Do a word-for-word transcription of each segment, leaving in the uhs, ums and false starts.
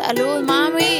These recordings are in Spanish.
Salud, mami.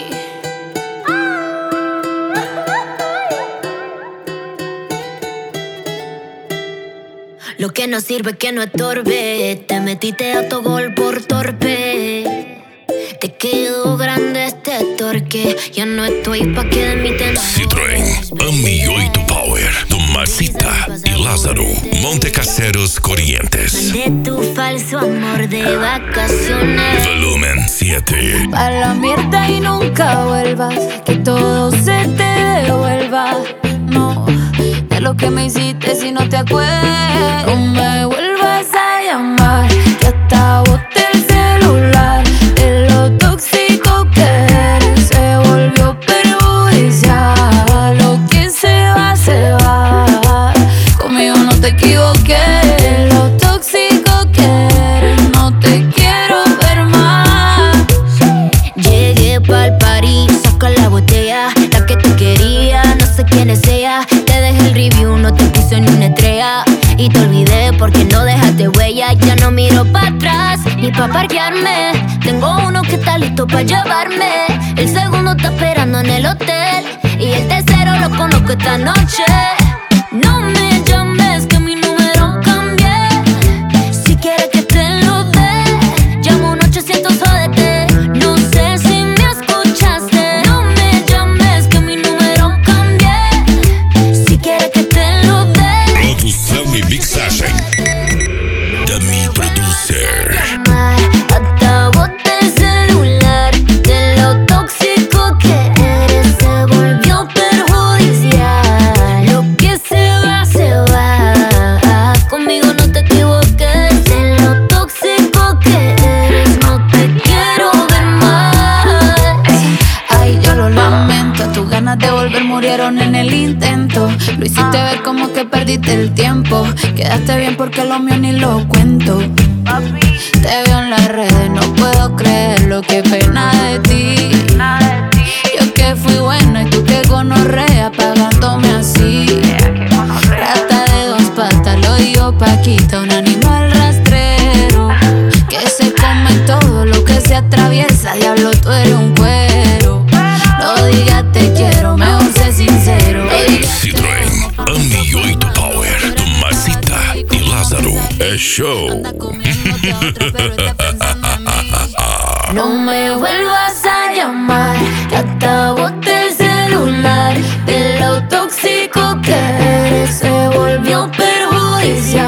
Lo que no sirve que no estorbe. Te metiste a tu gol por torpe. Te quedó grande este torque. Ya no estoy pa' que de mí te enamores. Citroën, AMI oito Power, do Marcita y Lázaro, Montecaseros, Corrientes. Mandé tu falso amor de vacaciones. Volumen siete. A la mierda y nunca vuelvas. Que todo se te devuelva. No, de lo que me hiciste si no te acuerdas. No me vuelvas a llamar, que hasta boté el celular. De lo tóxico que eres se volvió perjudicial. Lo que se va, se va. Conmigo no te equivoqué. De lo tóxico que eres no te quiero ver más. Llegué pa'l party, saca la botella. La que te quería, no sé quién es ella. Te dejé el review, no te puse ni una estrella. Y te olvidé porque no dejaste huella. Ya no miro para atrás, ni pa' parquearme. Tengo uno que está listo pa' llevarme. El segundo está esperando en el hotel. Y el tercero lo conozco esta noche. No me llames que mi número cambié. Si quieres que te lo dé, llamo un ochocientos jódete. No sé si me escuchaste. No me llames que mi número cambié. Si quieres que te lo dé. Produção e mixagem da Mi Producer. Hasta boté el celular. De lo tóxico que eres se volvió perjudicial. Lo que se va, se va. Conmigo no te equivoques. De lo tóxico que eres no te quiero ver más. Ay, yo lo lamento. Tus ganas de volver murieron en el intento. Lo hiciste ver como que perdiste el tiempo. Quedaste bien porque lo mío ni lo cuento. Te veo en las redes, no puedo creerlo. Qué pena de ti. Yo que fui buena y tú que gonorrea pagándome así. Rata de dos patas, lo digo Paquita, un animal rastrero que se come todo lo que se atraviesa. Diablo, tú eres un cuero. No digas te quiero, mejor sé sincero. Citroën, AMI oito Power, do Marcita e Lázaro. É show. No me vuelvas a llamar, que hasta boté el celular. De lo tóxico que eres se volvió perjudicial.